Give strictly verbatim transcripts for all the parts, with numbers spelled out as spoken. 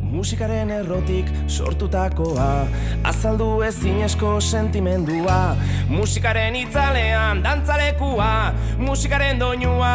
Musikaren errotik sortutakoa, azaldu ezinezko sentimendua. Musikaren itzalean dantzalekua, musikaren doinua.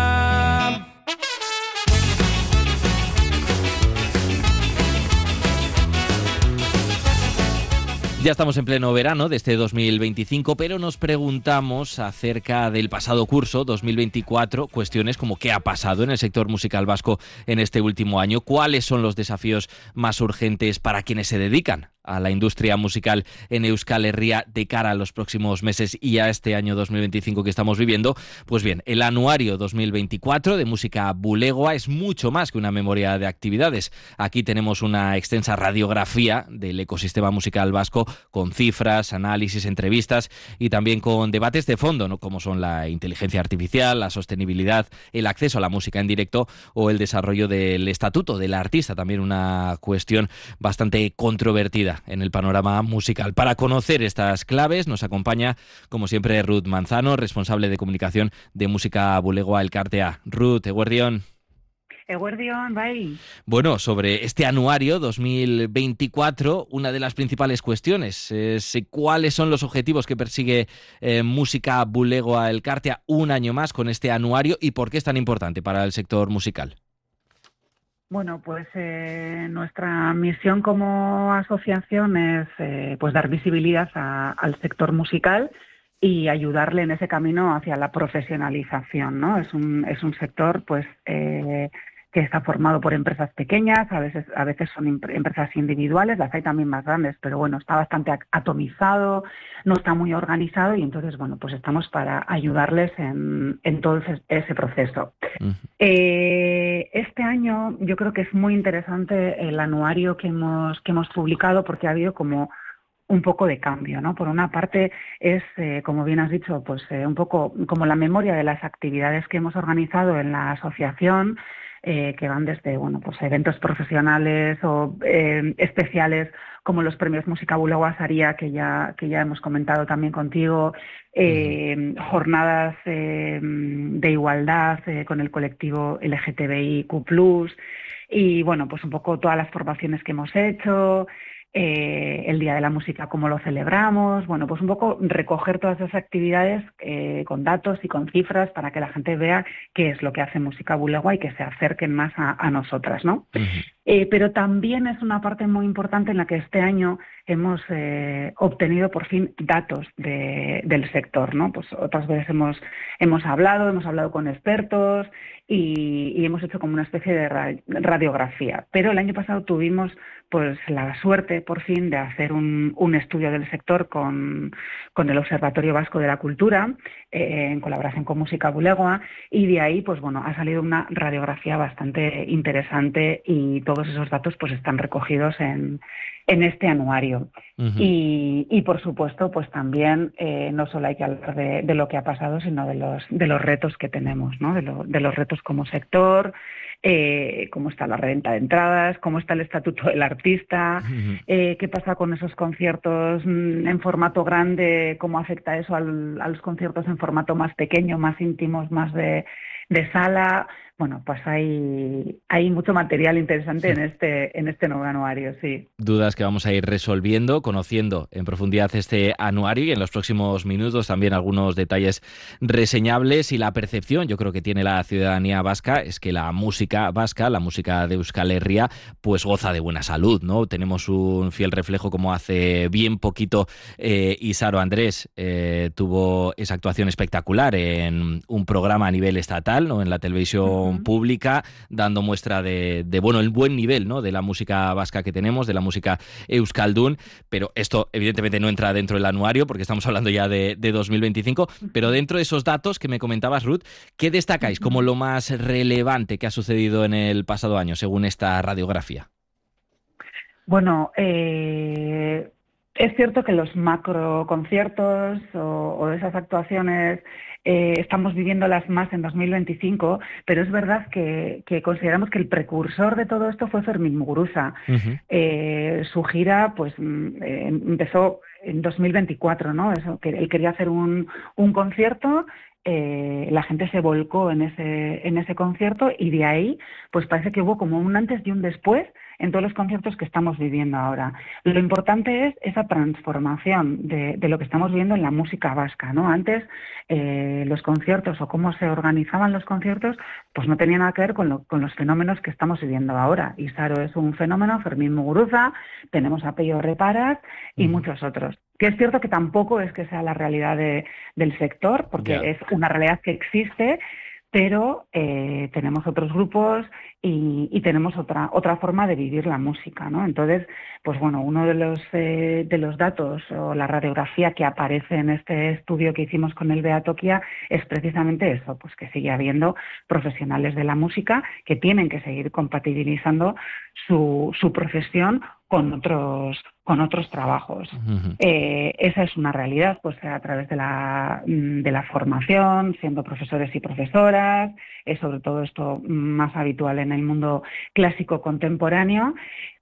Ya estamos en pleno verano de este dos mil veinticinco, pero nos preguntamos acerca del pasado curso dos mil veinticuatro, cuestiones como qué ha pasado en el sector musical vasco en este último año, cuáles son los desafíos más urgentes para quienes se dedican a la industria musical en Euskal Herria de cara a los próximos meses y a este año dos mil veinticinco que estamos viviendo. Pues bien, el anuario dos mil veinticuatro de Música Bulegoa es mucho más que una memoria de actividades. Aquí tenemos una extensa radiografía del ecosistema musical vasco con cifras, análisis, entrevistas y también con debates de fondo, ¿no? Como son la inteligencia artificial, la sostenibilidad, el acceso a la música en directo o el desarrollo del estatuto del artista, también una cuestión bastante controvertida en el panorama musical. Para conocer estas claves nos acompaña, como siempre, Ruth Manzano, responsable de comunicación de Música Bulegoa Elkartea. Ruth, eguerdión. Eguerdión, bye. Bueno, sobre este anuario dos mil veinticuatro, una de las principales cuestiones es cuáles son los objetivos que persigue eh, Música Bulegoa Elkartea un año más con este anuario y por qué es tan importante para el sector musical. Bueno, pues eh, nuestra misión como asociación es eh, pues dar visibilidad a, al sector musical y ayudarle en ese camino hacia la profesionalización, ¿no? Es un, es un sector pues eh, que está formado por empresas pequeñas, a veces, a veces son empresas individuales, las hay también más grandes, pero bueno, está bastante atomizado, no está muy organizado y entonces, bueno, pues estamos para ayudarles en, en todo ese, ese proceso. Uh-huh. Eh, este año yo creo que es muy interesante el anuario que hemos, que hemos publicado porque ha habido como un poco de cambio, ¿no? Por una parte es, eh, como bien has dicho, pues eh, un poco como la memoria de las actividades que hemos organizado en la asociación, eh, que van desde, bueno, pues eventos profesionales o eh, especiales como los premios Música Bulegoa Saria, que ya, que ya hemos comentado también contigo, eh, uh-huh. jornadas eh, de igualdad eh, con el colectivo L G T B I Q plus, y bueno, pues un poco todas las formaciones que hemos hecho, Eh, el Día de la Música, cómo lo celebramos, bueno, pues un poco recoger todas esas actividades eh, con datos y con cifras para que la gente vea qué es lo que hace Música Bulegoa y que se acerquen más a, a nosotras, ¿no? Uh-huh. Eh, pero también es una parte muy importante en la que este año hemos eh, obtenido por fin datos de, del sector, ¿no? Pues otras veces hemos, hemos hablado, hemos hablado con expertos y, y hemos hecho como una especie de ra- radiografía. Pero el año pasado tuvimos pues la suerte por fin de hacer un, un estudio del sector con, con el Observatorio Vasco de la Cultura, eh, en colaboración con Música Bulegoa, y de ahí pues bueno ha salido una radiografía bastante interesante y todos esos datos pues están recogidos en, en este anuario. Uh-huh. Y, y por supuesto pues también eh, no solo hay que hablar de, de lo que ha pasado, sino de los, de los retos que tenemos, ¿no? De, lo, de los retos como sector, eh, cómo está la reventa de entradas, cómo está el estatuto del artista, uh-huh. eh, qué pasa con esos conciertos mm, en formato grande, cómo afecta eso al, a los conciertos en formato más pequeño, más íntimos, más de, de sala. Bueno, pues hay, hay mucho material interesante sí. en este en este nuevo anuario, sí. Dudas que vamos a ir resolviendo, conociendo en profundidad este anuario y en los próximos minutos también algunos detalles reseñables y la percepción, yo creo que tiene la ciudadanía vasca, es que la música vasca, la música de Euskal Herria, pues goza de buena salud, ¿no? Tenemos un fiel reflejo como hace bien poquito eh, Isaro Andrés eh, tuvo esa actuación espectacular en un programa a nivel estatal, ¿no? En la televisión uh-huh. pública, dando muestra de, de bueno el buen nivel, ¿no? de la música vasca que tenemos, de la música euskaldun, pero esto evidentemente no entra dentro del anuario porque estamos hablando ya de, de dos mil veinticinco, pero dentro de esos datos que me comentabas, Ruth, ¿qué destacáis como lo más relevante que ha sucedido en el pasado año según esta radiografía? Bueno, eh... es cierto que los macro conciertos o, o esas actuaciones eh, estamos viviéndolas más en dos mil veinticinco, pero es verdad que, que consideramos que el precursor de todo esto fue Fermín Muguruza. Uh-huh. Eh, su gira pues eh, empezó en dos mil veinticuatro, ¿no? Eso, que él quería hacer un, un concierto. Eh, la gente se volcó en ese en ese concierto y de ahí pues parece que hubo como un antes y un después en todos los conciertos que estamos viviendo ahora. Lo importante es esa transformación de, de lo que estamos viendo en la música vasca, ¿no? Antes eh, los conciertos o cómo se organizaban los conciertos pues no tenían nada que ver con, lo, con los fenómenos que estamos viviendo ahora. Isaro es un fenómeno, Fermín Muguruza, tenemos a Pello Reparaz y mm. muchos otros. Que es cierto que tampoco es que sea la realidad de, del sector, porque yeah. es una realidad que existe, pero eh, tenemos otros grupos y, y tenemos otra otra forma de vivir la música, ¿no? Entonces, pues bueno, uno de los eh, de los datos o la radiografía que aparece en este estudio que hicimos con el Behatokia es precisamente eso, pues que sigue habiendo profesionales de la música que tienen que seguir compatibilizando su, su profesión con otros con otros trabajos. Uh-huh. Eh, esa es una realidad, pues a través de la de la formación, siendo profesores y profesoras, es sobre todo esto más habitual en el mundo clásico contemporáneo,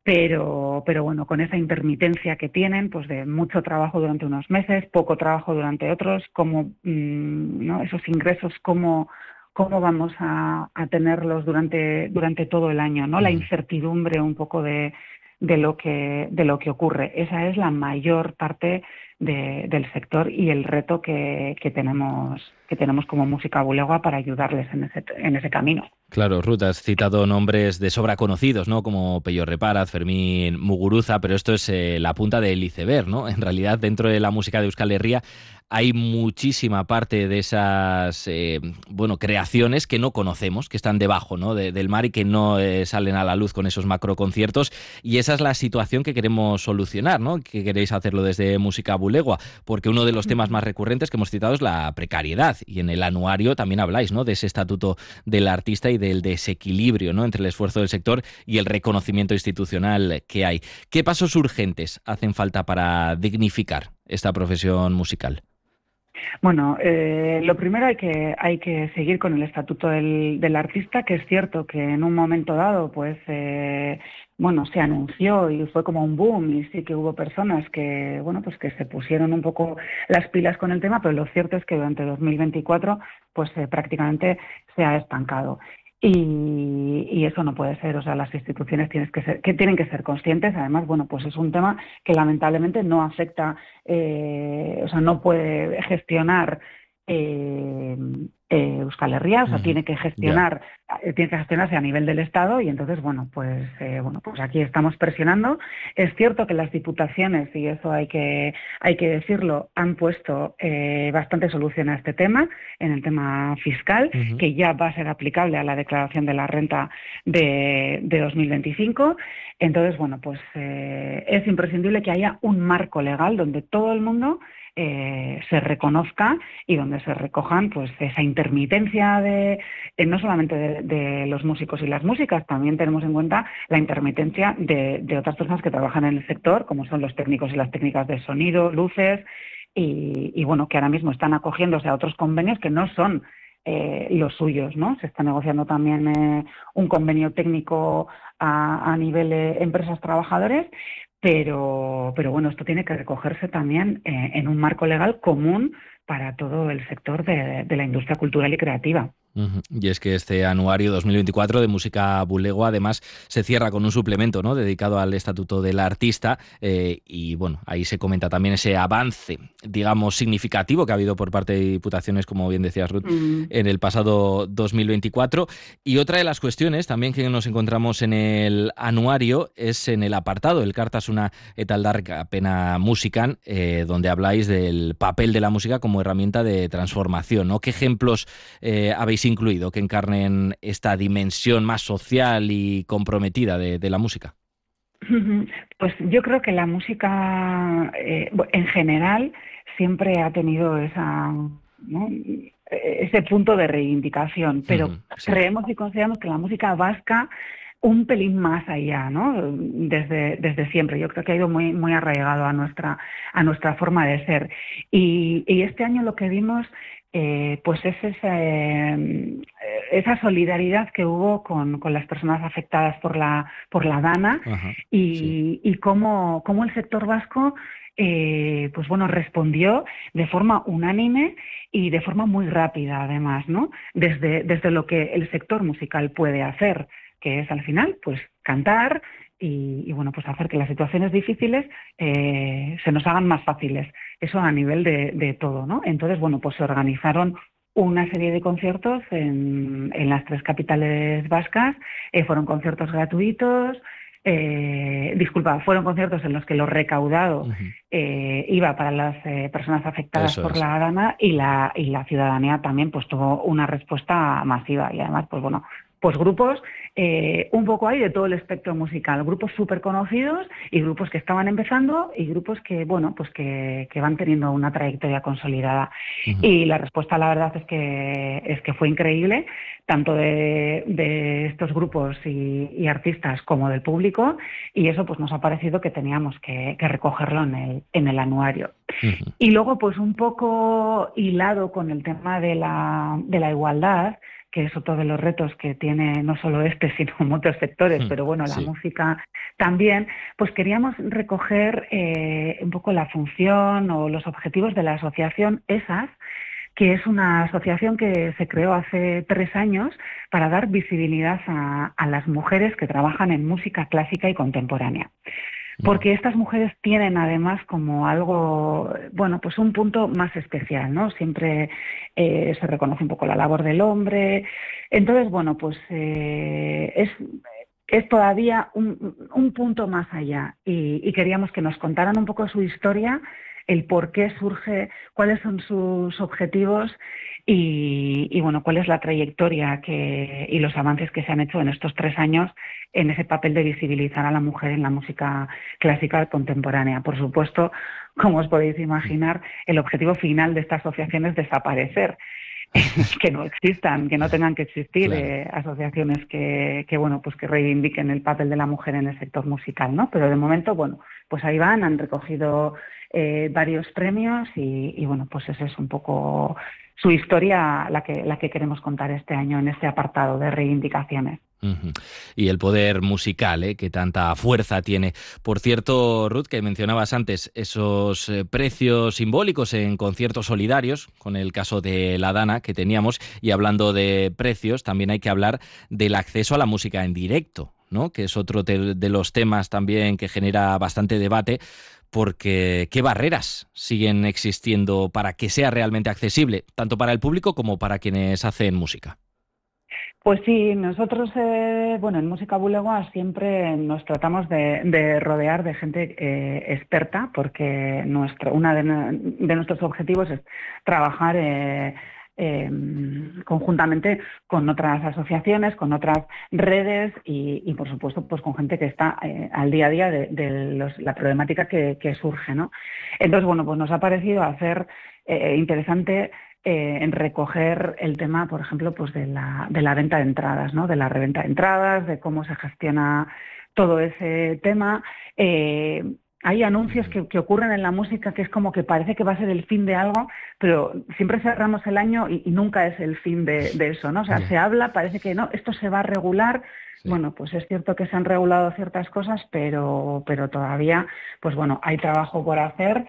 pero pero bueno, con esa intermitencia que tienen, pues de mucho trabajo durante unos meses, poco trabajo durante otros, como mmm, ¿no? esos ingresos, cómo cómo vamos a, a tenerlos durante durante todo el año, ¿no? Uh-huh. La incertidumbre un poco de de lo que de lo que ocurre. Esa es la mayor parte de, del sector y el reto que, que tenemos que tenemos como Música Bulegua para ayudarles en ese en ese camino. Claro, Ruth, has citado nombres de sobra conocidos, ¿no? Como Pello Reparaz, Fermín Muguruza, pero esto es eh, la punta del iceberg, ¿no? En realidad, dentro de la música de Euskal Herria hay muchísima parte de esas eh, bueno, creaciones que no conocemos, que están debajo, ¿no? de, del mar y que no eh, salen a la luz con esos macroconciertos. Y esa es la situación que queremos solucionar, ¿no? Que queréis hacerlo desde Música Bulegua, porque uno de los temas más recurrentes que hemos citado es la precariedad. Y en el anuario también habláis, ¿no? De ese estatuto del artista y del desequilibrio, ¿no? Entre el esfuerzo del sector y el reconocimiento institucional que hay. ¿Qué pasos urgentes hacen falta para dignificar esta profesión musical? Bueno, eh, lo primero hay que hay que seguir con el estatuto del, del artista, que es cierto que en un momento dado, pues, eh, bueno, se anunció y fue como un boom y sí que hubo personas que, bueno, pues que se pusieron un poco las pilas con el tema, pero lo cierto es que durante dos mil veinticuatro, pues, eh, prácticamente se ha estancado. Y, y eso no puede ser, o sea, las instituciones tienes que ser, que tienen que ser conscientes. Además, bueno, pues es un tema que lamentablemente no afecta, eh, o sea, no puede gestionar eh, eh, Euskal Herria, o sea, uh-huh. tiene que gestionar, yeah. tiene que gestionarse a nivel del Estado y entonces, bueno, pues, eh, bueno, pues aquí estamos presionando. Es cierto que las diputaciones, y eso hay que, hay que decirlo, han puesto eh, bastante solución a este tema, en el tema fiscal, uh-huh. que ya va a ser aplicable a la declaración de la renta de, de dos mil veinticinco. Entonces, bueno, pues eh, es imprescindible que haya un marco legal donde todo el mundo Eh, se reconozca y donde se recojan pues esa intermitencia de eh, no solamente de, de los músicos y las músicas, también tenemos en cuenta la intermitencia de, de otras personas que trabajan en el sector, como son los técnicos y las técnicas de sonido, luces y, y bueno, que ahora mismo están acogiéndose a otros convenios que no son eh, los suyos, ¿no? Se está negociando también eh, un convenio técnico a, a nivel de empresas trabajadores. Pero, pero bueno, esto tiene que recogerse también eh, en un marco legal común para todo el sector de, de la industria cultural y creativa. Uh-huh. Y es que este anuario dos mil veinticuatro de Música Bulegua además se cierra con un suplemento, ¿no? Dedicado al estatuto del artista eh, y bueno, ahí se comenta también ese avance, digamos, significativo que ha habido por parte de diputaciones, como bien decías, Ruth, uh-huh. en el pasado dos mil veinticuatro. Y otra de las cuestiones también que nos encontramos en el anuario es en el apartado, el Kartasuna eta aldarrikapena musikan, eh, donde habláis del papel de la música como herramienta de transformación, ¿no? ¿Qué ejemplos eh, habéis incluido que encarnen esta dimensión más social y comprometida de, de la música? Pues yo creo que la música eh, en general siempre ha tenido esa, ¿no? ese punto de reivindicación, pero uh-huh, sí. creemos y consideramos que la música vasca un pelín más allá, ¿no? Desde, desde siempre. Yo creo que ha ido muy, muy arraigado a nuestra, a nuestra forma de ser. Y, y este año lo que vimos Eh, pues es esa, eh, esa solidaridad que hubo con, con las personas afectadas por la por la Dana. Ajá, y, sí. y cómo, cómo el sector vasco eh, pues bueno respondió de forma unánime y de forma muy rápida además, ¿no? Desde, desde lo que el sector musical puede hacer, que es al final pues cantar y, y bueno, pues hacer que las situaciones difíciles eh, se nos hagan más fáciles. Eso a nivel de, de todo, ¿no? Entonces, bueno, pues se organizaron una serie de conciertos en, en las tres capitales vascas, eh, fueron conciertos gratuitos, eh, disculpa, fueron conciertos en los que lo recaudado Ujú. eh, iba para las eh, personas afectadas Eso por es. la Dana y la, y la ciudadanía también pues tuvo una respuesta masiva y además, pues bueno, pues grupos eh, un poco ahí de todo el espectro musical, grupos súper conocidos y grupos que estaban empezando y grupos que, bueno, pues que, que van teniendo una trayectoria consolidada. Ujú. Y la respuesta, la verdad, es que, es que fue increíble, tanto de, de estos grupos y, y artistas como del público, y eso pues nos ha parecido que teníamos que, que recogerlo en el, en el anuario. Ujú. Y luego, pues un poco hilado con el tema de la, de la igualdad, que es otro de los retos que tiene no solo este, sino muchos sectores, pero bueno, la Sí. música también, pues queríamos recoger eh, un poco la función o los objetivos de la asociación E S A S, que es una asociación que se creó hace tres años para dar visibilidad a, a las mujeres que trabajan en música clásica y contemporánea. Porque estas mujeres tienen además como algo, bueno, pues un punto más especial, ¿no? Siempre eh, se reconoce un poco la labor del hombre. Entonces, bueno, pues eh, es, es todavía un, un punto más allá y, y queríamos que nos contaran un poco su historia, el por qué surge, cuáles son sus objetivos y, y bueno, cuál es la trayectoria que, y los avances que se han hecho en estos tres años en ese papel de visibilizar a la mujer en la música clásica contemporánea. Por supuesto, como os podéis imaginar, el objetivo final de esta asociación es desaparecer, que no existan, que no tengan que existir Claro. eh, asociaciones que, que, bueno, pues que reivindiquen el papel de la mujer en el sector musical, ¿no? Pero de momento, bueno, pues ahí van, han recogido eh, varios premios y, y, bueno, pues esa es un poco su historia la que, la que queremos contar este año en este apartado de reivindicaciones. Uh-huh. Y el poder musical, ¿eh? Que tanta fuerza tiene. Por cierto, Ruth, que mencionabas antes esos eh, precios simbólicos en conciertos solidarios, con el caso de la Dana que teníamos, y hablando de precios, también hay que hablar del acceso a la música en directo, ¿no? Que es otro de, de los temas también que genera bastante debate, porque ¿qué barreras siguen existiendo para que sea realmente accesible, tanto para el público como para quienes hacen música? Pues sí, nosotros, eh, bueno, en Música Bulegua siempre nos tratamos de, de rodear de gente eh, experta, porque nuestro, uno de, de nuestros objetivos es trabajar eh, eh, conjuntamente con otras asociaciones, con otras redes y, y por supuesto, pues con gente que está eh, al día a día de, de los, la problemática que, que surge, ¿no? Entonces, bueno, pues nos ha parecido hacer eh, interesante Eh, en recoger el tema, por ejemplo, pues de la, de la venta de entradas, ¿no? De la reventa de entradas, de cómo se gestiona todo ese tema. Eh, hay anuncios que, que ocurren en la música que es como que parece que va a ser el fin de algo, pero siempre cerramos el año y, y nunca es el fin de, de eso, ¿no? O sea, Yeah. se habla, parece que no, esto se va a regular. Sí. Bueno, pues es cierto que se han regulado ciertas cosas, pero, pero todavía, pues bueno, hay trabajo por hacer.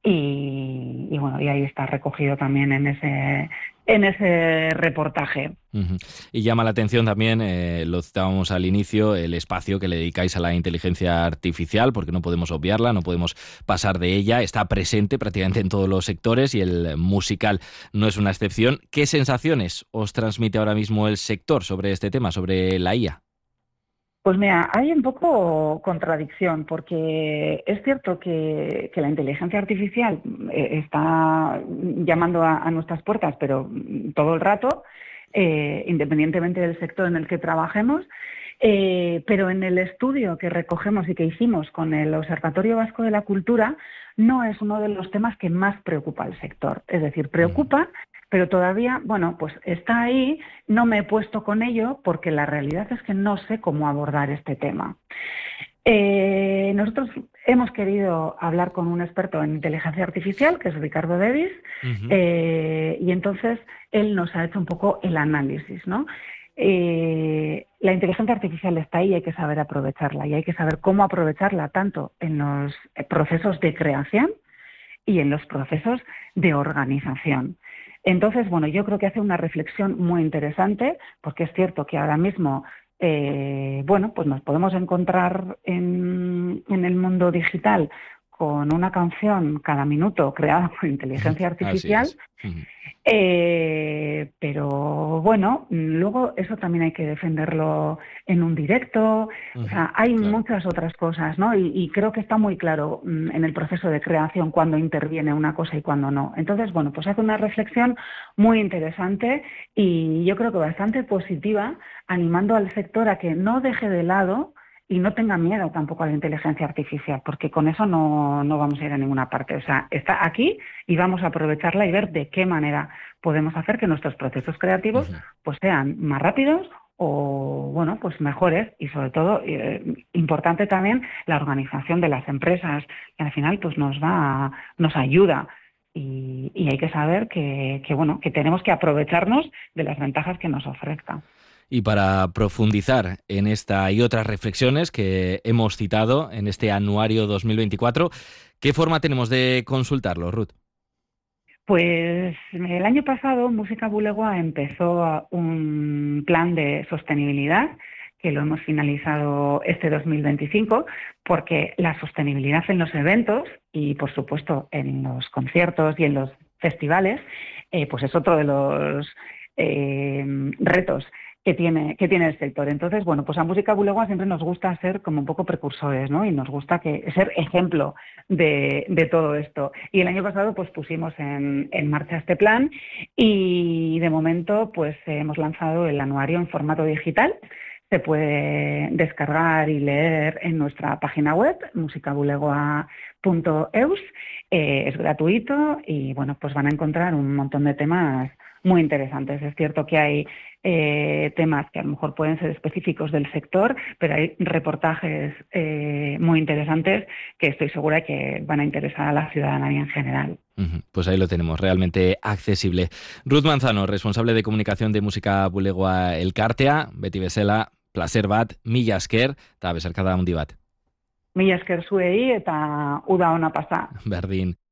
Y, y bueno, y ahí está recogido también en ese en ese reportaje. Uh-huh. Y llama la atención también, eh, lo citábamos al inicio, el espacio que le dedicáis a la inteligencia artificial, porque no podemos obviarla, no podemos pasar de ella, está presente prácticamente en todos los sectores y el musical no es una excepción. ¿Qué sensaciones os transmite ahora mismo el sector sobre este tema, sobre la I A? Pues mira, hay un poco contradicción, porque es cierto que, que la inteligencia artificial eh, está llamando a, a nuestras puertas, pero todo el rato, eh, independientemente del sector en el que trabajemos, eh, pero en el estudio que recogemos y que hicimos con el Observatorio Vasco de la Cultura, no es uno de los temas que más preocupa al sector. Es decir, preocupa, pero todavía, bueno, pues está ahí, no me he puesto con ello porque la realidad es que no sé cómo abordar este tema. Eh, nosotros hemos querido hablar con un experto en inteligencia artificial, que es Ricardo Davis, uh-huh. eh, y entonces él nos ha hecho un poco el análisis, ¿no? Eh, la inteligencia artificial está ahí y hay que saber aprovecharla, y hay que saber cómo aprovecharla tanto en los procesos de creación y en los procesos de organización. Entonces, bueno, yo creo que hace una reflexión muy interesante, porque es cierto que ahora mismo eh, bueno, pues nos podemos encontrar en, en el mundo digital con una canción cada minuto creada por inteligencia artificial. Así es. Uh-huh. Eh, pero bueno, luego eso también hay que defenderlo en un directo. Uh-huh. O sea, hay claro. muchas otras cosas, ¿no? Y, y creo que está muy claro mm, en el proceso de creación cuando interviene una cosa y cuando no. Entonces, bueno, pues hace una reflexión muy interesante y yo creo que bastante positiva, animando al sector a que no deje de lado y no tenga miedo tampoco a la inteligencia artificial, porque con eso no, no vamos a ir a ninguna parte. O sea, está aquí y vamos a aprovecharla y ver de qué manera podemos hacer que nuestros procesos creativos uh-huh. pues sean más rápidos o, bueno, pues mejores y sobre todo, eh, importante también, la organización de las empresas, que al final pues nos va, nos ayuda. Y, y hay que saber que, que, bueno, que tenemos que aprovecharnos de las ventajas que nos ofrezca. Y para profundizar en esta y otras reflexiones que hemos citado en este anuario dos mil veinticuatro, ¿qué forma tenemos de consultarlo, Ruth? Pues el año pasado Música Bulegua empezó un plan de sostenibilidad que lo hemos finalizado este dos mil veinticinco, porque la sostenibilidad en los eventos y, por supuesto, en los conciertos y en los festivales, eh, pues es otro de los eh, retos que tiene, que tiene el sector. Entonces, bueno, pues a Música Bulegua siempre nos gusta ser como un poco precursores, ¿no? Y nos gusta que ser ejemplo de, de todo esto. Y el año pasado pues pusimos en, en marcha este plan y de momento pues hemos lanzado el anuario en formato digital. Se puede descargar y leer en nuestra página web, musicabulegua punto eus. Eh, es gratuito y, bueno, pues van a encontrar un montón de temas muy interesantes. Es cierto que hay eh, temas que a lo mejor pueden ser específicos del sector, pero hay reportajes eh, muy interesantes que estoy segura que van a interesar a la ciudadanía en general. Uh-huh. Pues ahí lo tenemos, realmente accesible. Ruth Manzano, responsable de comunicación de Música Bulegua Elkartea, beti bezala, placer bat, mila esker, eta besarkada handi bat. Mila esker zuei eta uda ona pasa. Berdin.